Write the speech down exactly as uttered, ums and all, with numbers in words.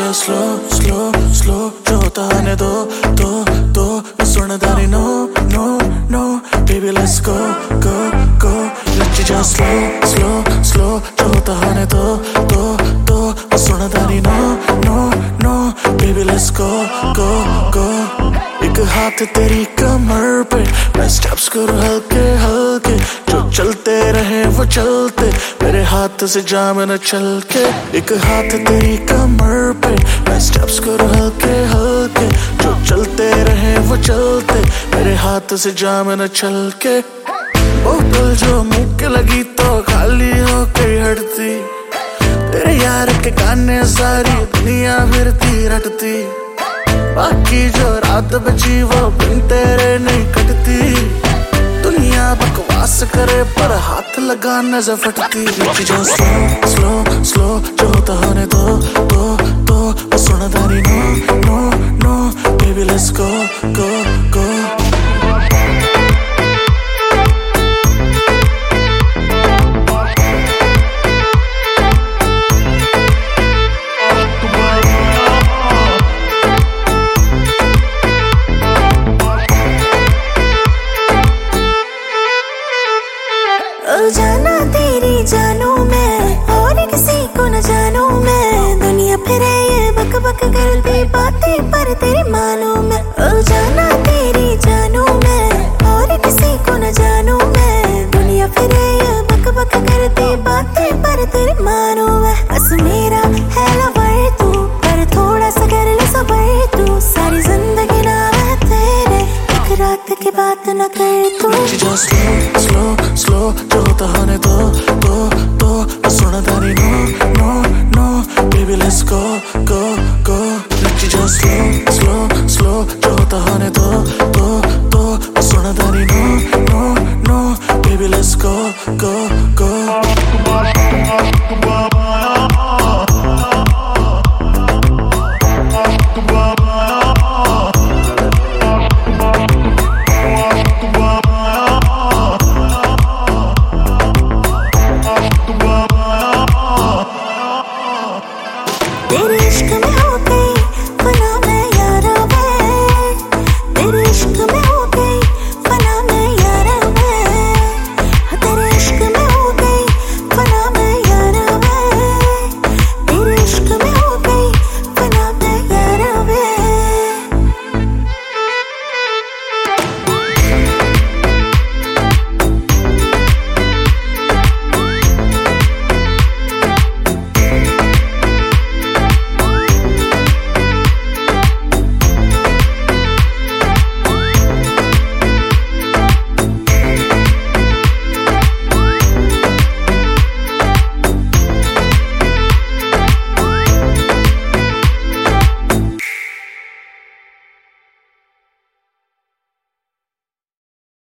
जा slow slow slow जो होता आने दो दो दो सुन दानी no no no baby let's go go go नच जा स्लो स्लो स्लो जो होता आने दो दो दो सुन दानी no no no baby let's go go go एक हाथ तेरी कमर पे मैं स्टेप्स करूं हल्के हल्के जो चलते रहे वो चलते मेरे हाथ से जाम न चल के एक हाथ तेरी कमर पे मैं स्टेप्स करूं हल्के हल्के जो चलते रहे वो चलते मेरे हाथ से जाम न चल के बोतल जो मुंह के लगी तो खाली हो गई हटती तेरे यार के गाने सारी दुनिया फिरती रटती बाकी जो रात बची वो बिन तेरे नहीं कटती दुनिया बकवास करे पर हाथ लगा नजर फटती नच जा स्लो स्लो स्लो जो होता होने दो दो दो सुन दानी no no no baby let's go